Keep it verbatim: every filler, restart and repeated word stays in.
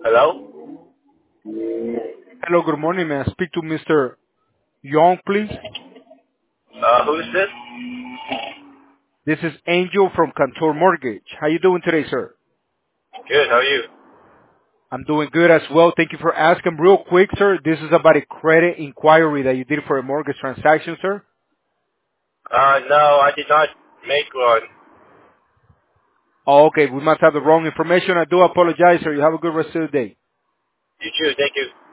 Hello? Hello, good morning. May I speak to Mister Young, please? Uh, who's this? This is Angel from Cantor Mortgage. How you doing today, sir? Good, how are you? I'm doing good as well. Thank you for asking. Real quick, sir, this is about a credit inquiry that you did for a mortgage transaction, sir. Uh, no, I did not make one. Oh, okay. We must have the wrong information. I do apologize, sir. You have a good rest of the day. You too, thank you.